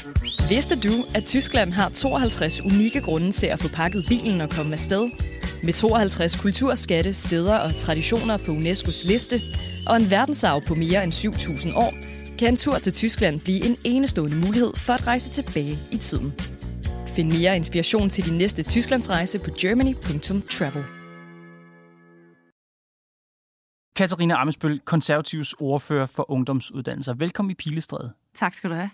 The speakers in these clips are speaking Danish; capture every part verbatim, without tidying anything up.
Vidste du, at Tyskland har tooghalvtreds unikke grunde til at få pakket bilen og komme afsted? Med tooghalvtreds kulturskatte, steder og traditioner på UNESCO's liste, og en verdensarv på mere end syv tusind år, kan en tur til Tyskland blive en enestående mulighed for at rejse tilbage i tiden. Find mere inspiration til din næste Tysklandsrejse på germany punktum travel. Katarina Ammitzbøll, Konservativs ordfører for ungdomsuddannelser. Velkommen i Pilestræde. Tak skal du have.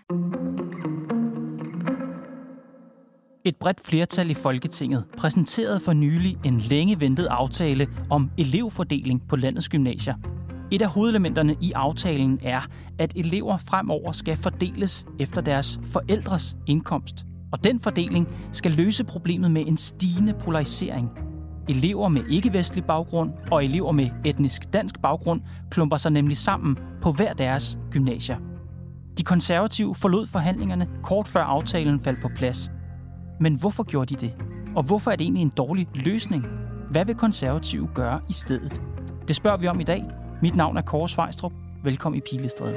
Et bredt flertal i Folketinget præsenterede for nylig en længe ventet aftale om elevfordeling på landets gymnasier. Et af hovedelementerne i aftalen er, at elever fremover skal fordeles efter deres forældres indkomst. Og den fordeling skal løse problemet med en stigende polarisering. Elever med ikke-vestlig baggrund og elever med etnisk dansk baggrund klumper sig nemlig sammen på hver deres gymnasier. De konservative forlod forhandlingerne kort før aftalen faldt på plads. Men hvorfor gjorde de det? Og hvorfor er det egentlig en dårlig løsning? Hvad vil konservative gøre i stedet? Det spørger vi om i dag. Mit navn er Kåre Svejstrup. Velkommen i Pilestræde.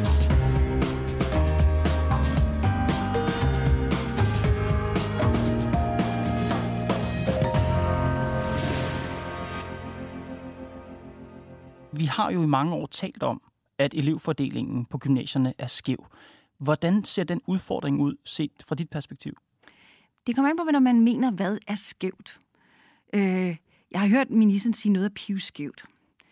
Vi har jo i mange år talt om, at elevfordelingen på gymnasierne er skæv. Hvordan ser den udfordring ud, set fra dit perspektiv? Det kommer an på, når man mener, hvad er skævt. Øh, jeg har hørt ministeren sige noget af pivskævt.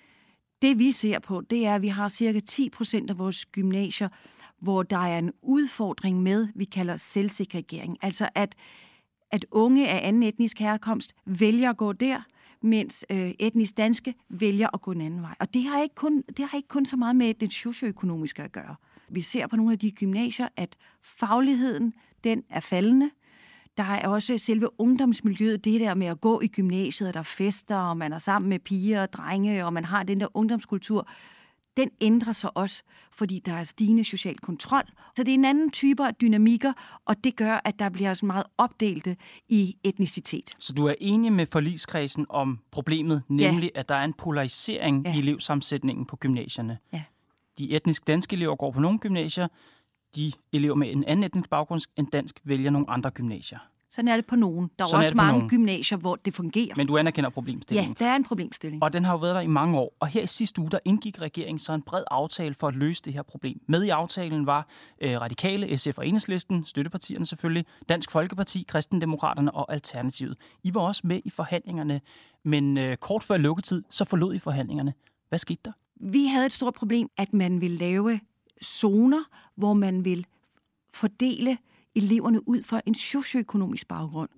Det vi ser på, det er, at vi har cirka ti procent af vores gymnasier, hvor der er en udfordring med, vi kalder selvsegregering. Altså at, at unge af anden etnisk herkomst vælger at gå der, mens øh, etnisk danske vælger at gå en anden vej. Og det har ikke kun, det har ikke kun så meget med det socioøkonomiske at gøre. Vi ser på nogle af de gymnasier, at fagligheden, den er faldende. Der er også selve ungdomsmiljøet, det der med at gå i gymnasiet, og der er fester, og man er sammen med piger og drenge, og man har den der ungdomskultur. Den ændrer sig også, fordi der er stigende social kontrol. Så det er en anden type af dynamikker, og det gør, at der bliver så meget opdelte i etnicitet. Så du er enig med forligskredsen om problemet, nemlig ja. At der er en polarisering ja. I elevsammensætningen på gymnasierne. Ja. De etnisk danske elever går på nogle gymnasier, de elever med en anden etnisk baggrund end dansk vælger nogle andre gymnasier. Sådan er det på nogen. Der er Sådan også er mange nogen. Gymnasier, hvor det fungerer. Men du anerkender problemstillingen. Ja, der er en problemstilling. Og den har jo været der i mange år. Og her i sidste uge, der indgik regeringen så en bred aftale for at løse det her problem. Med i aftalen var øh, Radikale, S F og Enhedslisten, støttepartierne selvfølgelig, Dansk Folkeparti, Kristendemokraterne og Alternativet. I var også med i forhandlingerne, men øh, kort før lukketid, så forlod I forhandlingerne. Hvad skete der? Vi havde et stort problem, at man ville lave zoner, hvor man vil fordele eleverne ud fra en socioøkonomisk baggrund.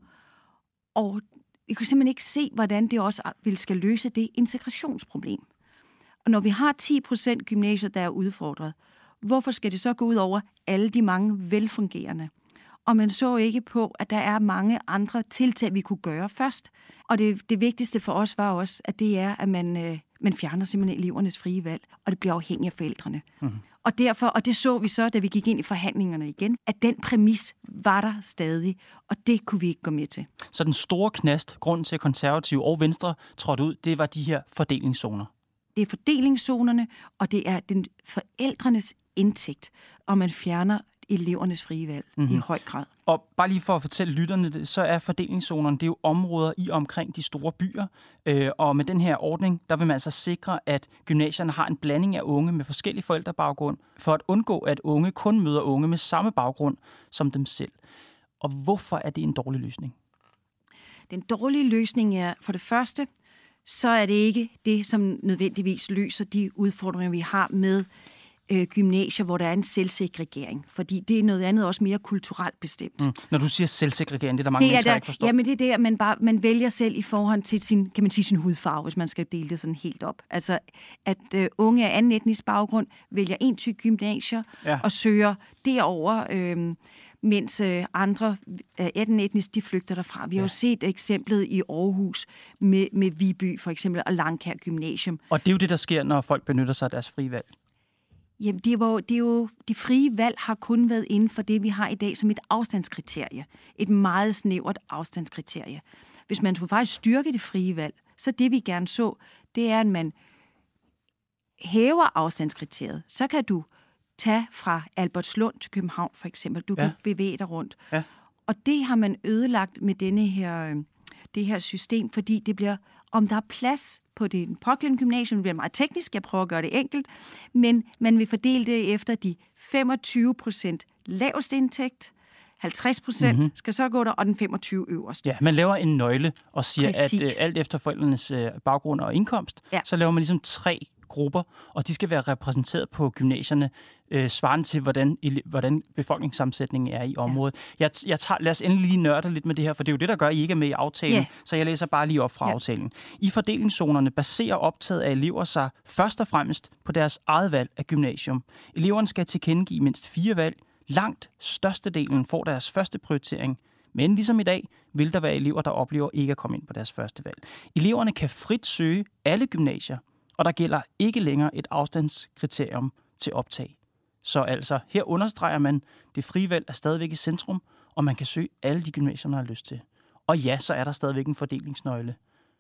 Og vi kunne simpelthen ikke se, hvordan det også vil skal løse det integrationsproblem. Og når vi har ti procent gymnasier, der er udfordret, hvorfor skal det så gå ud over alle de mange velfungerende? Og man så ikke på, at der er mange andre tiltag, vi kunne gøre først. Og det, det vigtigste for os var også, at det er, at man, øh, man fjerner simpelthen elevernes frie valg, og det bliver afhængigt af forældrene. Mm. Og derfor, og det så vi så, da vi gik ind i forhandlingerne igen, at den præmis var der stadig, og det kunne vi ikke gå med til. Så den store knast, grunden til, at Konservative og Venstre trådte ud, det var de her fordelingszoner? Det er fordelingszonerne, og det er den forældrenes indtægt, og man fjerner elevernes frie valg mm-hmm. i høj grad. Og bare lige for at fortælle lytterne det, så er fordelingszonerne, det er jo områder i omkring de store byer. Øh, og med den her ordning, der vil man altså sikre, at gymnasierne har en blanding af unge med forskellige forældrebaggrund, for at undgå, at unge kun møder unge med samme baggrund som dem selv. Og hvorfor er det en dårlig løsning? Den dårlige løsning er, for det første, så er det ikke det, som nødvendigvis løser de udfordringer, vi har med gymnasier, hvor der er en selvsegregering. Fordi det er noget andet også mere kulturelt bestemt. Mm. Når du siger selvsegregering, det er der mange det er mennesker, der ikke forstår. Jamen det er det, at man, bare, man vælger selv i forhold til sin, kan man sige, sin hudfarve, hvis man skal dele det sådan helt op. Altså, at uh, unge af anden etnisk baggrund vælger en type gymnasier ja. Og søger derover, øh, mens øh, andre af anden etnisk, de flygter derfra. Vi har ja. jo set eksemplet i Aarhus med, med Viby for eksempel, og Langkær Gymnasium. Og det er jo det, der sker, når folk benytter sig af deres frie valg. Jamen, det, var, det er jo, de frie valg har kun været inden for det, vi har i dag som et afstandskriterie. Et meget snævert afstandskriterie. Hvis man skulle faktisk styrke det frie valg, så det vi gerne så, det er, at man hæver afstandskriteriet. Så kan du Tag fra Albertslund til København for eksempel. Du ja. kan bevæge dig rundt. Ja. Og det har man ødelagt med denne her, det her system, fordi det bliver, om der er plads på det pågældende gymnasium, det bliver meget teknisk, jeg prøver at gøre det enkelt, men man vil fordele det efter de femogtyve procent laveste indtægt, halvtreds procent mm-hmm. skal så gå der, og den femogtyve øverst. Ja, man laver en nøgle og siger, Præcis. at uh, alt efter forældrenes uh, baggrund og indkomst, ja. så laver man ligesom tre grupper, og de skal være repræsenteret på gymnasierne, øh, svarende til, hvordan, hvordan befolkningssammensætningen er i området. Ja. Jeg, jeg tager, lad os endelig lige nørde lidt med det her, for det er jo det, der gør, at I ikke er med i aftalen, ja. så jeg læser bare lige op fra ja. aftalen. I fordelingszonerne baserer optaget af elever sig først og fremmest på deres eget valg af gymnasium. Eleverne skal tilkendegive mindst fire valg. Langt størstedelen får deres første prioritering, men ligesom i dag vil der være elever, der oplever ikke at komme ind på deres første valg. Eleverne kan frit søge alle gymnasier, og der gælder ikke længere et afstandskriterium til optag. Så altså, her understreger man, det frie valg er stadigvæk i centrum, og man kan søge alle de gymnasier, man har lyst til. Og ja, så er der stadigvæk en fordelingsnøgle.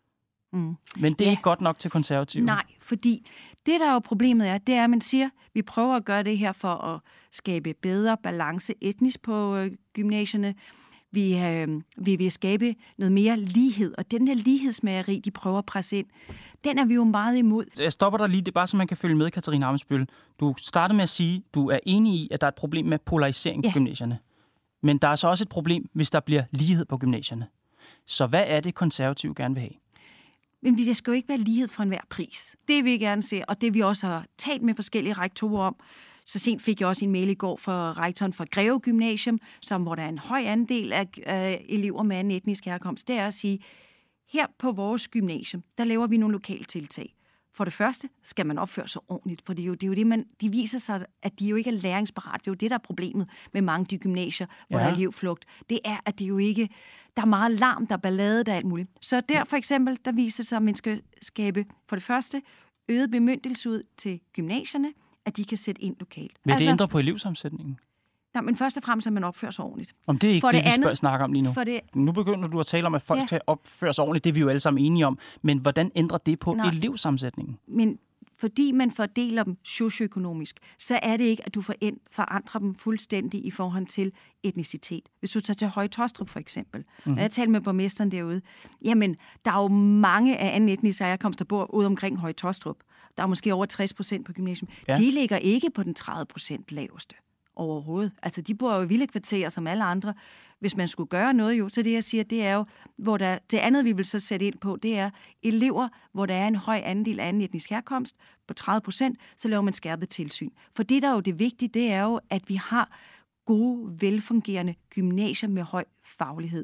Mm. Men det er ja. ikke godt nok til konservative. Nej, fordi det, der jo problemet er, det er, at man siger, at vi prøver at gøre det her for at skabe bedre balance etnisk på øh, gymnasierne. Vi, øh, vi vil skabe noget mere lighed, og den der lighedsmageri, de prøver at presse ind, den er vi jo meget imod. Jeg stopper dig lige, det er bare så man kan følge med, Katarina Ammitzbøll. Du startede med at sige, at du er enig i, at der er et problem med polarisering ja. på gymnasierne. Men der er så også et problem, hvis der bliver lighed på gymnasierne. Så hvad er det, konservative gerne vil have? Men det skal jo ikke være lighed for enhver pris. Det vil jeg gerne se, og det vi også har talt med forskellige rektorer om. Så sent fik jeg også en mail i går fra rektoren fra Greve Gymnasium, som, hvor der er en høj andel af øh, elever med anden etnisk herkomst. Det er at sige, her på vores gymnasium, der laver vi nogle lokale tiltag. For det første skal man opføre sig ordentligt, for det er jo det, er jo det man, de viser sig, at de jo ikke er læringsparate. Det er jo det, der er problemet med mange af de gymnasier, hvor ja. der er elevflugt. Det er, at det jo ikke, der er meget larm, der er ballade, der er alt muligt. Så der for eksempel, der viser sig, at man skal skabe for det første øget bemyndigelse ud til gymnasierne, at de kan sætte ind lokalt. Vil det altså, ændre på elevsammensætningen? Nej, men først og fremmest, at man opfører sig ordentligt. Om det er ikke for det, det vi spørger, snakker om lige nu. Det... Nu begynder du at tale om, at folk ja. kan opføre sig ordentligt. Det er vi jo alle sammen enige om. Men hvordan ændrer det på Nej. elevsammensætningen? Men fordi man fordeler dem socioøkonomisk, så er det ikke, at du forandrer dem fuldstændig i forhold til etnicitet. Hvis du tager til Høje Taastrup for eksempel, mm-hmm. og jeg talte med borgmesteren derude, jamen, der er jo mange af anden etnisk herkomst, der bor ude omkring Høje Taastrup. Der er måske over tres procent på gymnasium. Ja. De ligger ikke på den tredive procent laveste overhovedet. Altså, de bor jo i villekvarterer som alle andre. Hvis man skulle gøre noget jo, så det jeg siger, det er jo, hvor der, det andet vi vil så sætte ind på, det er elever, hvor der er en høj andel af anden etnisk herkomst på tredive procent, så laver man skærpet tilsyn. For det, der er jo det vigtige, det er jo, at vi har gode, velfungerende gymnasier med høj faglighed.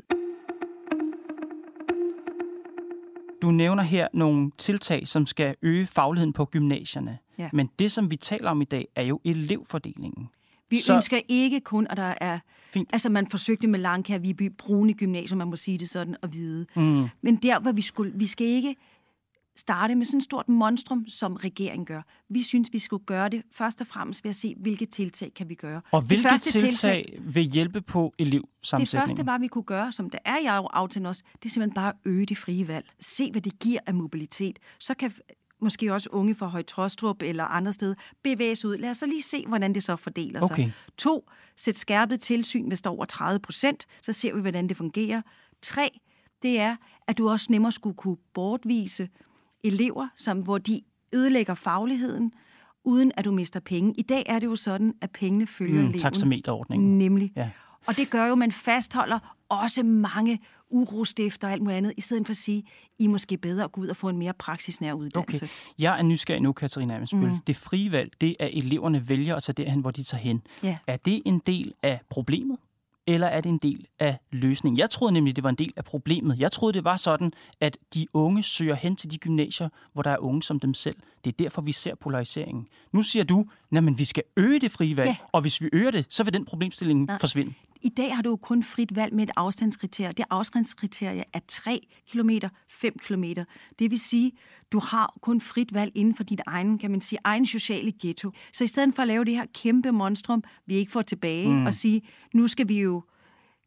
Du nævner her nogle tiltag, som skal øge fagligheden på gymnasierne. Ja. Men det, som vi taler om i dag, er jo elevfordelingen. Vi så... ønsker ikke kun, at der er... Fint. Altså, man forsøgte med Langkær, Viby, brune gymnasium, man må sige det sådan, og vide. Mm. Men der, hvor vi skulle... Vi skal ikke starte med sådan et stort monstrum, som regeringen gør. Vi synes, vi skulle gøre det først og fremmest ved at se, hvilke tiltag kan vi gøre. Og hvilke tiltag, tiltag vil hjælpe på elevsammensætningen? Det første var, vi kunne gøre, som det er i aftalen også, det er simpelthen bare at øge det frie valg. Se, hvad det giver af mobilitet. Så kan måske også unge fra Høje Taastrup eller andre steder bevæge sig ud. Lad os så lige se, hvordan det så fordeler okay. sig. To, sæt skærpet tilsyn, hvis der er over tredive procent. Så ser vi, hvordan det fungerer. Tre, det er, at du også nemmere skulle kunne bortvise elever, som, hvor de ødelægger fagligheden, uden at du mister penge. I dag er det jo sådan, at pengene følger mm, eleven. Taxameterordningen. Nemlig. Ja. Og det gør jo, at man fastholder også mange urostifter og alt muligt andet, i stedet for at sige, I er måske bedre at gå ud og få en mere praksisnær uddannelse. Okay. Jeg er nysgerrig nu, Katarina Ammitzbøll. Mm. Det frie valg, det er, at eleverne vælger at tage derhen, hvor de tager hen. Ja. Er det en del af problemet? Eller er det en del af løsningen? Jeg troede nemlig, det var en del af problemet. Jeg troede, det var sådan, at de unge søger hen til de gymnasier, hvor der er unge som dem selv. Det er derfor, vi ser polariseringen. Nu siger du, at vi skal øge det frie valg, ja. Og hvis vi øger det, så vil den problemstilling Nej. forsvinde. I dag har du jo kun frit valg med et afstandskriterie. Det afstandskriterie er tre kilometer, fem kilometer. Det vil sige, du har kun frit valg inden for dit egen, kan man sige, egen sociale ghetto. Så i stedet for at lave det her kæmpe monstrum, vi ikke får tilbage, mm. og sige, nu skal vi jo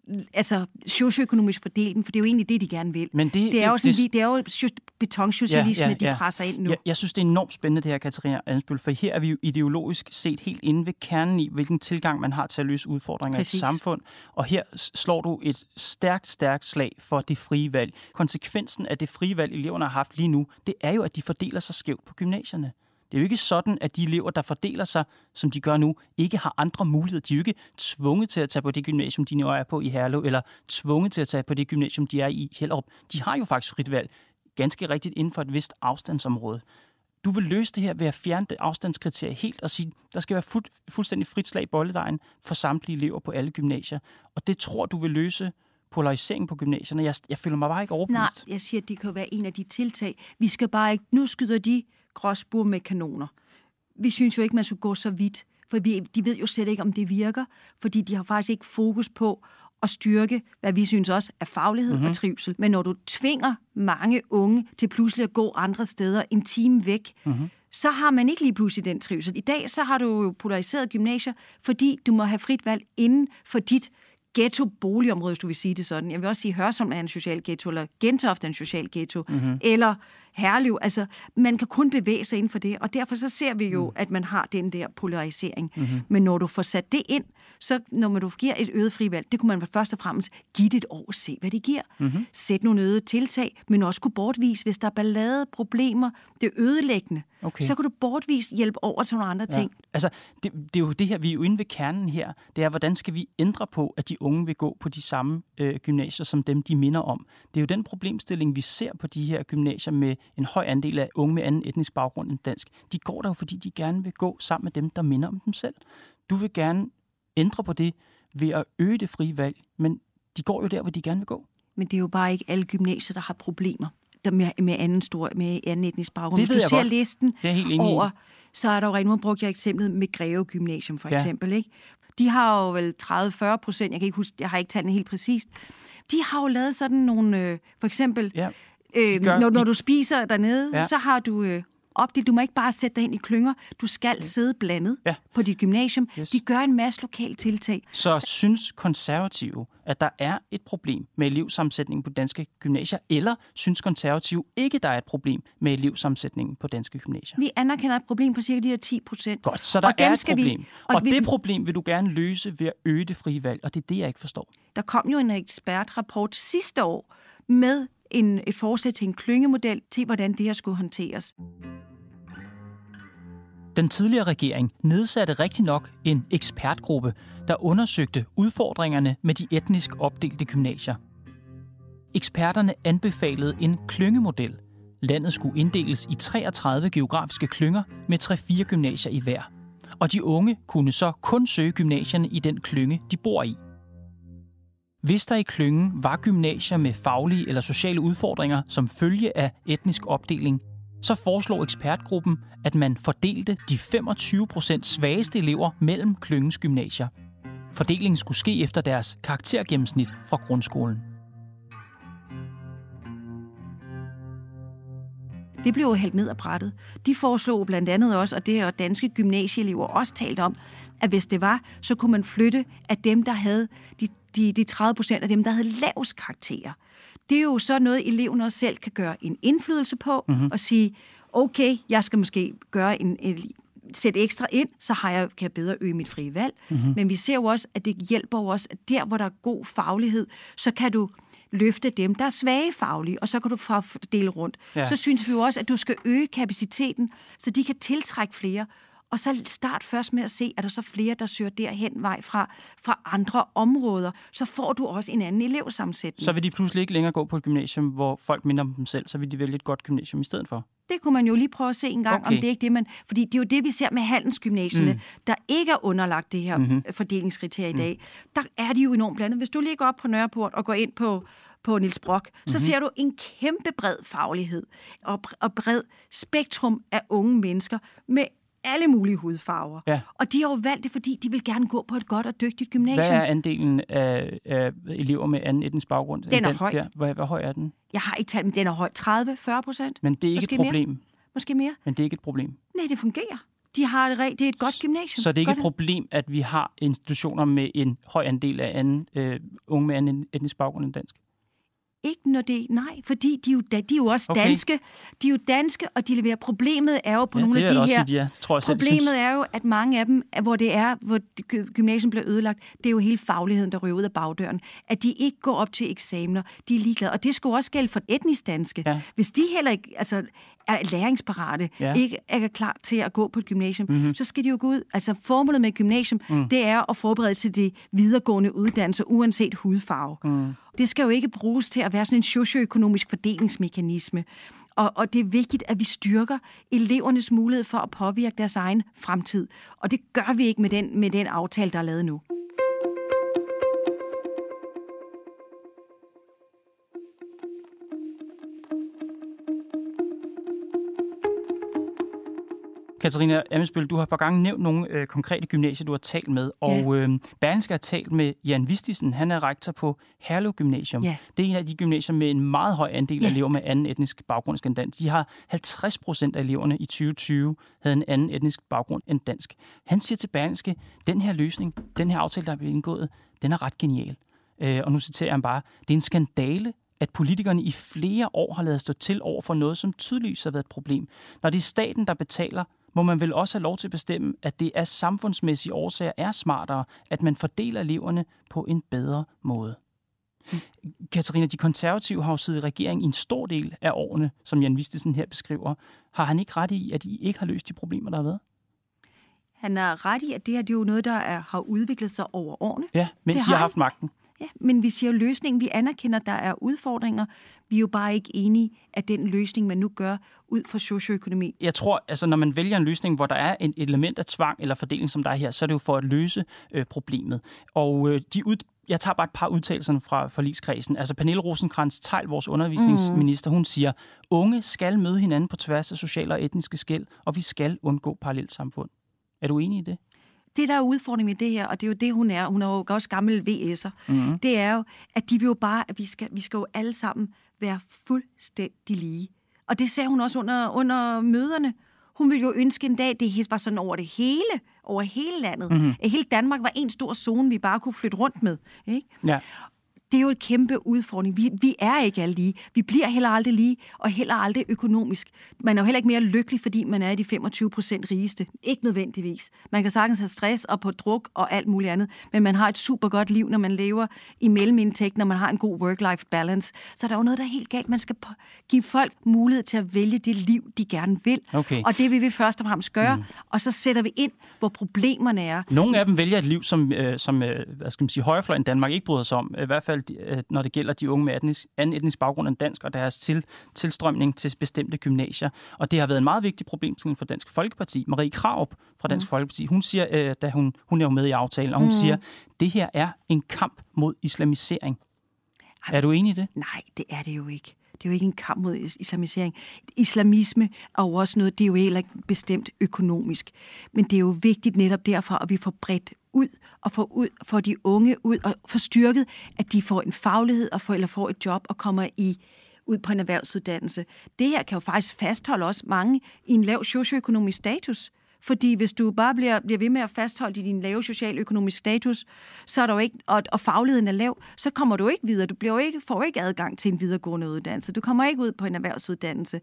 altså socioøkonomisk fordele, for det er jo egentlig det, de gerne vil. Men det, det, er, det, jo sådan, det, det er jo betonsocialisme, ja, ja, ja. de presser ind nu. Jeg, jeg synes, det er enormt spændende, det her, Katarina Ammitzbøll, for her er vi jo ideologisk set helt inde ved kernen i, hvilken tilgang man har til at løse udfordringer Præcis. i et samfund. Og her slår du et stærkt, stærkt slag for det frie valg. Konsekvensen af det frie valg, eleverne har haft lige nu, det er jo, at de fordeler sig skævt på gymnasierne. Det er jo ikke sådan, at de elever, der fordeler sig, som de gør nu, ikke har andre muligheder. De er jo ikke tvunget til at tage på det gymnasium, de nu er på i Herlev, eller tvunget til at tage på det gymnasium, de er i Hellerup. De har jo faktisk frit valg, ganske rigtigt inden for et vist afstandsområde. Du vil løse det her ved at fjerne det afstandskriterie helt og sige, der skal være fuld, fuldstændig frit slag i bolledejen for samtlige elever på alle gymnasier. Og det tror du vil løse polarisering på gymnasierne. Jeg, jeg føler mig bare ikke overbevist. Nej, jeg siger, at det kan være en af de tiltag. Vi skal bare ikke... Nu skyder de gråsbur med kanoner. Vi synes jo ikke, man skulle gå så vidt, for vi, de ved jo slet ikke, om det virker, fordi de har faktisk ikke fokus på at styrke, hvad vi synes også er faglighed mm-hmm. og trivsel. Men når du tvinger mange unge til pludselig at gå andre steder en time væk, mm-hmm. så har man ikke lige pludselig den trivsel. I dag så har du jo polariseret gymnasier, fordi du må have frit valg inden for dit ghetto-boligområde, hvis du vil sige det sådan. Jeg vil også sige, at Hørsholm er en social ghetto, eller Gentofte er en social ghetto, mm-hmm. eller Herlev. Altså, man kan kun bevæge sig inden for det, og derfor så ser vi jo, mm. at man har den der polarisering. Mm-hmm. Men når du får sat det ind, så når man du giver et øget frivalg, det kunne man først og fremmest give det et år og se, hvad det giver. Mm-hmm. Sæt nogle øget tiltag, men også kunne bortvise, hvis der er ballade, problemer, det er ødelæggende. Okay. Så kan du bortvise hjælpe over til nogle andre ja. ting. Altså, det, det er jo det her, vi er jo inde ved kernen her. Det er, hvordan skal vi ændre på, at de unge vil gå på de samme øh, gymnasier, som dem, de minder om. Det er jo den problemstilling, vi ser på de her gymnasier med en høj andel af unge med anden etnisk baggrund end dansk. De går der jo, fordi de gerne vil gå sammen med dem, der minder om dem selv. Du vil gerne ændre på det ved at øge det frie valg, men de går jo der, hvor de gerne vil gå. Men det er jo bare ikke alle gymnasier, der har problemer der med, med, anden stor, med anden etnisk baggrund. Det Hvis du ser godt. listen over, i. så er der jo rigtig meget brugt jeg eksemplet med Greve Gymnasium for ja. eksempel. Ikke? De har jo vel tredive til fyrre procent, jeg kan ikke huske, jeg har ikke talt det helt præcist. De har jo lavet sådan nogle, øh, for eksempel, ja. øh, gør, når, de... når du spiser dernede, ja. så har du... Øh, opdelt. Du må ikke bare sætte dig ind i klynger. Du skal ja. sidde blandet ja. på dit gymnasium. Yes. De gør en masse lokale tiltag. Så synes konservative, at der er et problem med elevsammensætningen på danske gymnasier, eller synes konservative ikke, der er et problem med elevsammensætningen på danske gymnasier? Vi anerkender et problem på cirka de her ti procent. Godt, så der og er et problem. Vi, og og vi, det problem vil du gerne løse ved at øge det frie valg, og det er det, jeg ikke forstår. Der kom jo en ekspertrapport sidste år med en, et forslag til en klyngemodel til, hvordan det her skulle håndteres. Den tidligere regering nedsatte rigtig nok en ekspertgruppe, der undersøgte udfordringerne med de etnisk opdelte gymnasier. Eksperterne anbefalede en klyngemodel. Landet skulle inddeles i treogtredive geografiske klynger med tre til fire gymnasier i hver. Og de unge kunne så kun søge gymnasierne i den klynge, de bor i. Hvis der i klyngen var gymnasier med faglige eller sociale udfordringer som følge af etnisk opdeling, så foreslog ekspertgruppen, at man fordelte de femogtyve procent svageste elever mellem klyngens gymnasier. Fordelingen skulle ske efter deres karaktergennemsnit fra grundskolen. Det blev jo hældt ned ad brættet. De foreslog blandt andet også, og det har danske gymnasieelever også talt om, at hvis det var, så kunne man flytte af dem, der havde de, de, de tredive procent af dem, der havde lavest karakterer. Det er jo så noget, eleven også selv kan gøre en indflydelse på, mm-hmm. og sige, okay, jeg skal måske gøre en, en sætte ekstra ind, så har jeg, kan jeg bedre øge mit frie valg. Mm-hmm. Men vi ser jo også, at det hjælper jo også, at der, hvor der er god faglighed, så kan du løfte dem, der er svage faglige, og så kan du fordele rundt. Ja. Så synes vi jo også, at du skal øge kapaciteten, så de kan tiltrække flere. Og så start først med at se, at der så flere, der søger derhen vej fra, fra andre områder. Så får du også en anden elevsammensætning. Så vil de pludselig ikke længere gå på et gymnasium, hvor folk minder om dem selv, så vil de vælge et godt gymnasium i stedet for? Det kunne man jo lige prøve at se en gang, okay. om det er ikke det, man... Fordi det er jo det, vi ser med handelsgymnasierne, mm. der ikke er underlagt det her mm-hmm. fordelingskriterie i dag. Mm. Der er de jo enormt blandet. Hvis du lige går op på Nørreport og går ind på... på Niels Brock, så mm-hmm. ser du en kæmpe bred faglighed og, og bred spektrum af unge mennesker med alle mulige hudfarver. Ja. Og de har jo valgt det, fordi de vil gerne gå på et godt og dygtigt gymnasium. Hvad er andelen af, af elever med anden etnisk baggrund? Den er dansk høj. Hvor, hvor høj er den? Jeg har ikke talt, men den er høj. tredive til fyrre procent. Men det er ikke Måske et problem. Mere. Måske mere. Men det er ikke et problem. Nej, det fungerer. De har det, det er et godt gymnasium. Så det er ikke godt. et problem, at vi har institutioner med en høj andel af anden, øh, unge med anden etnisk baggrund end dansk? Ikke når det... Nej, fordi de er jo, de er jo også okay. danske. De er jo danske, og de leverer. Problemet er jo på ja, nogle af de her... Sige, de er. Det tror jeg selv, problemet synes. er jo, at mange af dem, hvor det er, hvor gymnasiet bliver ødelagt, det er jo hele fagligheden, der ryger ud af bagdøren. At de ikke går op til eksamener, de er ligeglade. Og det skulle også gælde for etnisk danske. Ja. Hvis de heller ikke altså, er læringsparate, ja. ikke er klar til at gå på et gymnasium, mm-hmm. så skal de jo gå ud. Altså formålet med et gymnasium, mm. det er at forberede til de videregående uddannelser, uanset hudfarve. Mm. Det skal jo ikke bruges til at være sådan en socioøkonomisk fordelingsmekanisme. Og, og det er vigtigt, at vi styrker elevernes mulighed for at påvirke deres egen fremtid. Og det gør vi ikke med den, med den aftale, der er lavet nu. Katarina Ammitzbøll, du har et par gange nævnt nogle øh, konkrete gymnasier, du har talt med, og øh, Berlingske har talt med Jan Vistisen. Han er rektor på Herlev Gymnasium. Ja. Det er en af de gymnasier med en meget høj andel af ja. elever med anden etnisk baggrund end dansk. De har halvtreds procent af eleverne i tyve tyve havde en anden etnisk baggrund end dansk. Han siger til Berlingske, den her løsning, den her aftale, der er blevet indgået, den er ret genial. Øh, og nu citerer han bare, det er en skandale, at politikerne i flere år har ladet stå til over for noget, som tydeligvis har været et problem. Når det er staten, der betaler, må man vel også have lov til at bestemme, at det af samfundsmæssige årsager er smartere, at man fordeler eleverne på en bedre måde. Mm. Katarina, de konservative har jo siddet i regeringen i en stor del af årene, som Jan Vistisen her beskriver. Har han ikke ret i, at I ikke har løst de problemer, der har været? Han har ret i, at det her det er jo noget, der er, har udviklet sig over årene. Ja, mens I har haft magten. Ja, men vi siger jo løsningen. Vi anerkender, at der er udfordringer. Vi er jo bare ikke enige af den løsning, man nu gør ud fra socioøkonomi. Jeg tror, altså når man vælger en løsning, hvor der er et element af tvang eller fordeling, som der er her, så er det jo for at løse øh, problemet. Og øh, de ud Jeg tager bare et par udtalelser fra forligskredsen. Altså Pernille Rosenkrantz-Theil, vores undervisningsminister, mm. hun siger, unge skal møde hinanden på tværs af sociale og etniske skel, og vi skal undgå parallelsamfund. Er du enig i det? Det, der er udfordringen med det her, og det er jo det, hun er, hun er jo også gammel V S'er, mm-hmm. det er jo, at de vil jo bare, at vi skal, vi skal jo alle sammen være fuldstændig lige. Og det sagde hun også under, under møderne. Hun ville jo ønske en dag, det var sådan over det hele, over hele landet. Mm-hmm. At hele Danmark var en stor zone, vi bare kunne flytte rundt med. Ikke? Ja. Det er jo et kæmpe udfordring. Vi, vi er ikke alle lige. Vi bliver heller aldrig lige, og heller aldrig økonomisk. Man er jo heller ikke mere lykkelig, fordi man er i de femogtyve procent rigeste. Ikke nødvendigvis. Man kan sagtens have stress og på druk og alt muligt andet, men man har et super godt liv, når man lever i mellemindtægt, når man har en god work-life balance. Så der er jo noget, der er helt galt. Man skal give folk mulighed til at vælge det liv, de gerne vil. Okay. Og det vil vi først og fremmest gøre, mm. og så sætter vi ind, hvor problemerne er. Nogle af dem vælger et liv, som, øh, som øh, hvad skal man sige, højrefløjen Danmark ikke bryder sig om. I hvert fald når det gælder de unge med etnisk, anden etnisk baggrund end dansk, og deres til, tilstrømning til bestemte gymnasier. Og det har været en meget vigtig problemstilling for Dansk Folkeparti. Marie Krarup fra Dansk mm. Folkeparti, hun siger, øh, da hun, hun er jo med i aftalen, og hun mm. siger, det her er en kamp mod islamisering. Jamen, er du enig i det? Nej, det er det jo ikke. Det er jo ikke en kamp mod islamisering. Islamisme er jo også noget, det er jo heller ikke bestemt økonomisk. Men det er jo vigtigt netop derfor, at vi får bredt ud og får, ud, får de unge ud og får styrket, at de får en faglighed og får, eller får et job og kommer i ud på en erhvervsuddannelse. Det her kan jo faktisk fastholde også mange i en lav socioøkonomisk status. Fordi hvis du bare bliver, bliver ved med at fastholde i din lave socialøkonomisk status, så er der jo ikke, og, og fagligheden er lav, så kommer du ikke videre. Du bliver jo ikke, får jo ikke adgang til en videregående uddannelse. Du kommer ikke ud på en erhvervsuddannelse.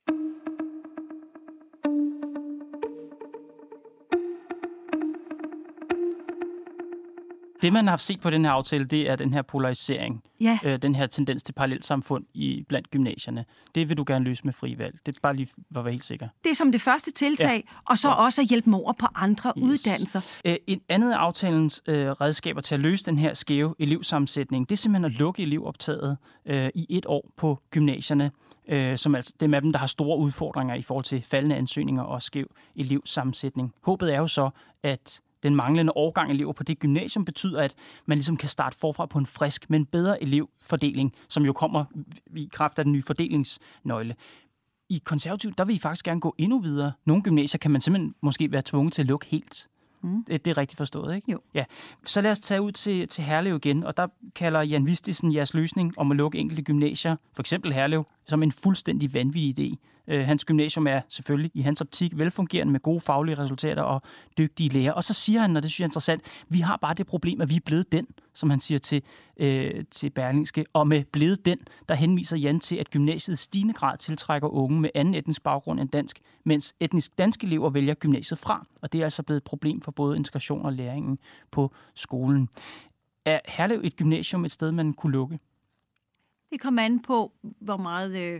Det, man har set på den her aftale, det er den her polarisering. Ja. Øh, den her tendens til parallelsamfund i blandt gymnasierne. Det vil du gerne løse med fri valg. Det er bare lige for at være helt sikker. Det er som det første tiltag, ja. Og så ja. også at hjælpe dem over på andre yes. uddannelser. Øh, et andet af aftalens øh, redskaber til at løse den her skæve elevsammensætning, det er simpelthen at lukke elevoptaget øh, i et år på gymnasierne. Øh, som altså dem af dem, der har store udfordringer i forhold til faldende ansøgninger og skæv elevsammensætning. Håbet er jo så, at den manglende årgang elever på det gymnasium betyder, at man ligesom kan starte forfra på en frisk, men bedre elevfordeling, som jo kommer i kraft af den nye fordelingsnøgle. I Konservativt, der vil I faktisk gerne gå endnu videre. Nogle gymnasier kan man simpelthen måske være tvunget til at lukke helt. Mm. Det, det er rigtigt forstået, ikke? Jo. Ja. Så lad os tage ud til, til Herlev igen, og der kalder Jan Vistisen jeres løsning om at lukke enkelte gymnasier, for eksempel Herlev, som en fuldstændig vanvittig idé. Øh, hans gymnasium er selvfølgelig i hans optik velfungerende med gode faglige resultater og dygtige lærere. Og så siger han, og det synes jeg er interessant, vi har bare det problem, at vi er blevet den, som han siger til, øh, til Berlingske. Og med blevet den, der henviser Jan til, at gymnasiet i stigende grad tiltrækker unge med anden etnisk baggrund end dansk, mens etnisk danske elever vælger gymnasiet fra. Og det er altså blevet et problem for både integration og læringen på skolen. Er Herlev et gymnasium et sted, man kunne lukke? Det kommer an på, hvor meget, øh,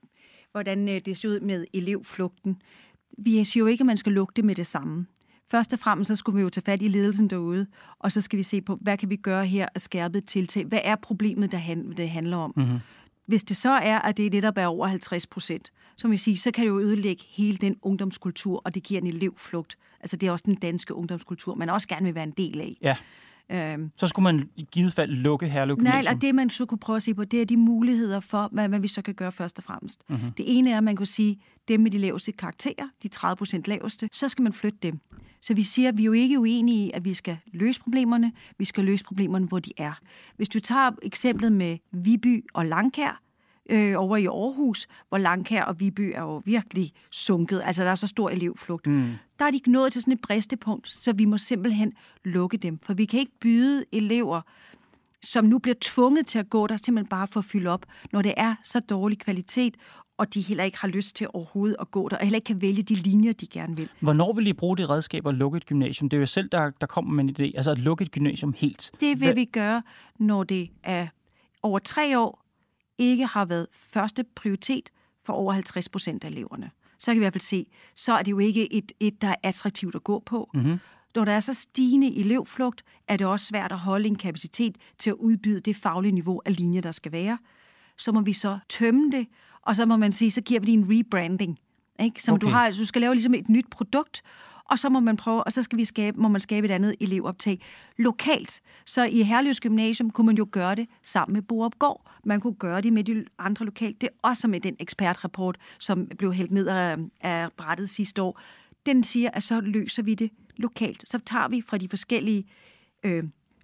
hvordan øh, det ser ud med elevflugten. Vi siger jo ikke, at man skal lukke det med det samme. Først og fremmest så skulle vi jo tage fat i ledelsen derude, og så skal vi se på, hvad kan vi gøre her af skærpet tiltag? Hvad er problemet, der han, det handler om? Mm-hmm. Hvis det så er, at det netop er over halvtreds procent, som vi siger, så kan det jo ødelægge hele den ungdomskultur, og det giver en elevflugt. Altså det er også den danske ungdomskultur, man også gerne vil være en del af. Ja. Øhm, så skulle man i givet fald lukke Herlev Gymnasium? Nej, og det man så kunne prøve at se på, det er de muligheder for, hvad, hvad vi så kan gøre først og fremmest. Mm-hmm. Det ene er, at man kunne sige, dem med de laveste karakterer, de tredive procent laveste, så skal man flytte dem. Så vi siger, at vi er jo ikke uenige i, at vi skal løse problemerne. Vi skal løse problemerne, hvor de er. Hvis du tager eksemplet med Viby og Langkær, øh, over i Aarhus, hvor Langkær og Viby er jo virkelig sunket. Altså, der er så stor elevflugt. Mm. Der er de nået til sådan et bristepunkt, så vi må simpelthen lukke dem. For vi kan ikke byde elever, som nu bliver tvunget til at gå der, simpelthen bare for at fylde op, når det er så dårlig kvalitet, og de heller ikke har lyst til overhovedet at gå der, og heller ikke kan vælge de linjer, de gerne vil. Hvornår vil I bruge det redskab at lukke et gymnasium? Det er jo selv, der, der kommer med en idé, altså at lukke et gymnasium helt. Det vil Hva? vi gøre, når det er over tre år, ikke har været første prioritet for over halvtreds procent af eleverne. Så kan vi i hvert fald se, så er det jo ikke et, et der er attraktivt at gå på. Mm-hmm. Når der er så stigende elevflugt, er det også svært at holde en kapacitet til at udbyde det faglige niveau af linjer, der skal være. Så må vi så tømme det, og så må man sige, så giver vi det en rebranding. Ikke? Som okay. du har, du skal lave ligesom et nyt produkt, og så må man prøve, og så skal vi skabe, må man skabe et andet elevoptag lokalt. Så i Herlevs Gymnasium kunne man jo gøre det sammen med Borupgård. Man kunne gøre det med de andre lokalt. Det er også med den ekspertrapport, som blev hældt ned af, af brættet sidste år. Den siger, at så løser vi det lokalt. Så tager vi fra de forskellige øh,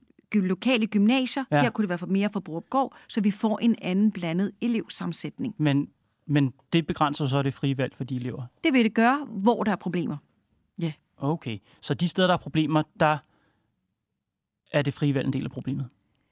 lokale gymnasier, ja. Her kunne det være for mere for Borupgård, så vi får en anden blandet elevsammensætning. Men, men det begrænser så det frie valg for de elever? Det vil det gøre, hvor der er problemer. Ja. Yeah. Okay, så de steder, der er problemer, der er det frie valg en del af problemet?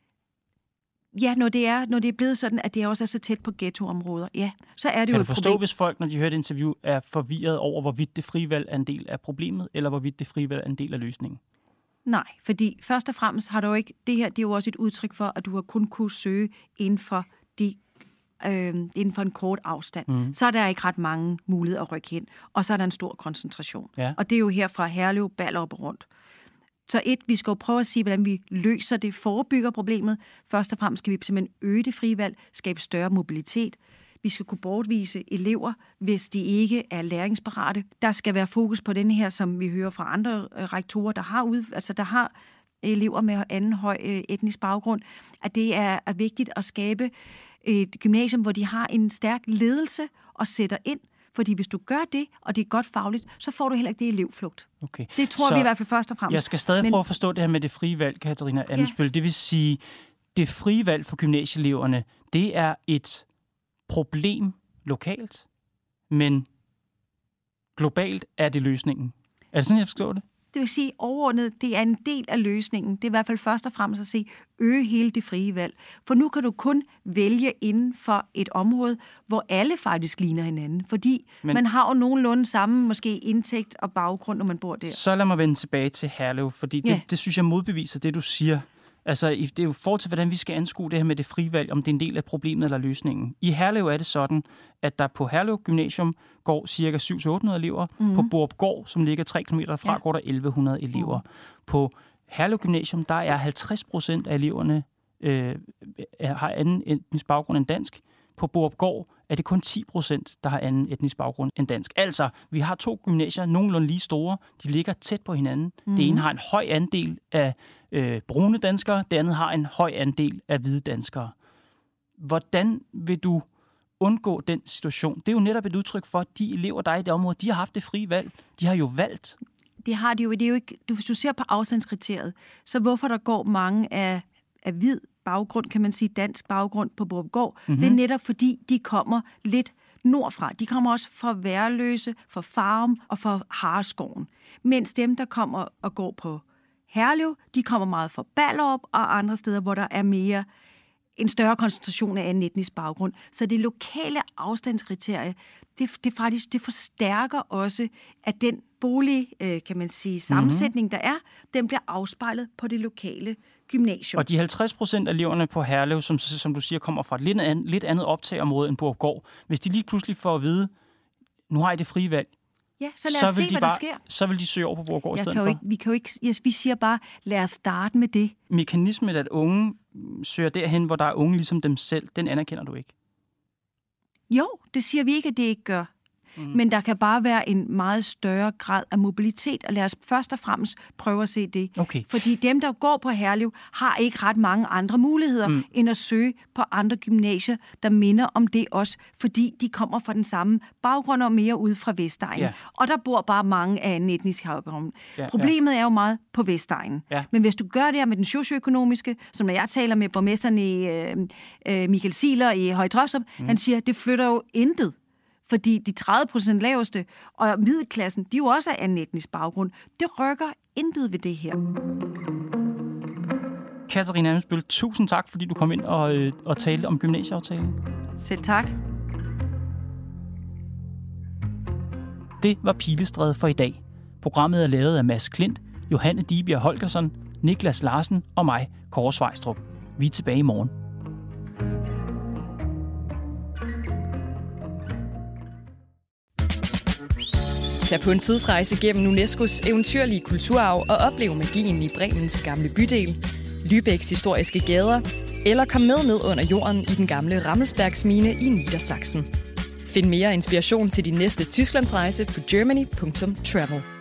Ja, når det er, når det er blevet sådan, at det også er så tæt på ghettoområder, ja, så er det kan jo du et forstå, problem. Hvis folk, når de hører et interview, er forvirret over, hvorvidt det frie valg er en del af problemet, eller hvorvidt det frie valg er en del af løsningen? Nej, fordi først og fremmest har du jo ikke, det her, det er jo også et udtryk for, at du har kun kunne søge inden for de Øh, inden for en kort afstand, mm. så er der ikke ret mange muligheder at rykke hen, og så er der en stor koncentration. Ja. Og det er jo her fra Herlev, Ballerup og rundt. Så et, vi skal jo prøve at sige, hvordan vi løser det, forebygger problemet. Først og fremmest skal vi simpelthen øge det frie valg, skabe større mobilitet. Vi skal kunne bortvise elever, hvis de ikke er læringsparate. Der skal være fokus på den her, som vi hører fra andre rektorer, der har, ud, altså der har elever med anden høj etnisk baggrund, at det er, er vigtigt at skabe et gymnasium, hvor de har en stærk ledelse og sætter ind. Fordi hvis du gør det, og det er godt fagligt, så får du heller ikke det elevflugt. Okay. Det tror så vi i hvert fald først og fremmest. Jeg skal stadig Men... prøve at forstå det her med det frie valg, Katarina Ammitzbøll. Ja. Det vil sige, det frie valg for gymnasieeleverne, det er et problem lokalt, men globalt er det løsningen. Er det sådan, jeg forstår det? Det vil sige, overordnet, det er en del af løsningen. Det er i hvert fald først og fremmest at se, øge hele det frie valg. For nu kan du kun vælge inden for et område, hvor alle faktisk ligner hinanden. Fordi Men, man har jo nogenlunde samme måske indtægt og baggrund, når man bor der. Så lad mig vende tilbage til Herlev, fordi det, ja. det synes jeg modbeviser det, du siger. Altså, det er jo forhold til, hvordan vi skal anskue det her med det frie valg, om det er en del af problemet eller løsningen. I Herlev er det sådan, at der på Herlev Gymnasium går ca. syv til otte hundrede elever. Mm-hmm. På Borupgård, som ligger tre kilometer fra, ja. går der elleve hundrede elever. Mm. På Herlev Gymnasium, der er halvtreds procent af eleverne øh, har anden etnisk baggrund end dansk. På Borupgård er det kun ti procent, der har anden etnisk baggrund end dansk. Altså, vi har to gymnasier, nogenlunde lige store. De ligger tæt på hinanden. Mm. Det ene har en høj andel af øh, brune danskere, det andet har en høj andel af hvide danskere. Hvordan vil du undgå den situation? Det er jo netop et udtryk for, at de elever, der er i det område, de har haft det frie valg. De har jo valgt. Det har de jo. Det er jo ikke, du, hvis du ser på afstandskriteriet, så hvorfor der går mange af, af hvid baggrund, kan man sige, dansk baggrund på Borupgård, mm-hmm. det er netop fordi, de kommer lidt nordfra. De kommer også fra Værløse, fra Farum og fra Hareskoven. Mens dem, der kommer og går på Herlev, de kommer meget fra Ballerup og andre steder, hvor der er mere en større koncentration af anden etnisk baggrund. Så det lokale afstandskriterie, det, det faktisk det forstærker også, at den bolig, øh, kan man sige, sammensætning, der er, den bliver afspejlet på det lokale gymnasium. Og de halvtreds procent af eleverne på Herlev, som, som du siger, kommer fra et lidt andet, lidt andet optagområde end Borupgård. Hvis de lige pludselig får at vide, nu har I det frie valg, ja, så lad os så se, hvad bare, der sker. Så vil de søge over på Borupgård i stedet for. Ikke, vi kan jo ikke, yes, vi siger bare, lad os starte med det. Mekanismen, at unge søger derhen, hvor der er unge ligesom dem selv, den anerkender du ikke? Jo, det siger vi ikke, at det ikke gør. Mm. Men der kan bare være en meget større grad af mobilitet, og lad os først og fremmest prøve at se det. Okay. Fordi dem, der går på Herlev, har ikke ret mange andre muligheder, mm. end at søge på andre gymnasier, der minder om det også, fordi de kommer fra den samme baggrund og mere ude fra Vestegnen. Yeah. Og der bor bare mange af en etnisk baggrund. Yeah, Problemet yeah. er jo meget på Vestegnen. Yeah. Men hvis du gør det her med den socioøkonomiske, som når jeg taler med borgmesteren i øh, øh, Michael Siler i Høje Taastrup, mm. han siger, det flytter jo intet. Fordi de tredive procent laveste og middelklassen, de er jo også af en etnisk baggrund. Det rykker intet ved det her. Katarina Ammitzbøll, tusind tak, fordi du kom ind og, øh, og talte om gymnasieaftalen. Selv tak. Det var Pilestræde for i dag. Programmet er lavet af Mads Klint, Johanne Dibjerg Holgersen, Niklas Larsen og mig, Kåre Svejstrup. Vi er tilbage i morgen. Tag på en tidsrejse gennem UNESCOs eventyrlige kulturarv og oplev magien i Bremens gamle bydel, Lübecks historiske gader, eller kom med ned under jorden i den gamle Rammelsbergsmine i Niedersachsen. Find mere inspiration til din næste Tysklandsrejse på germany punktum travel.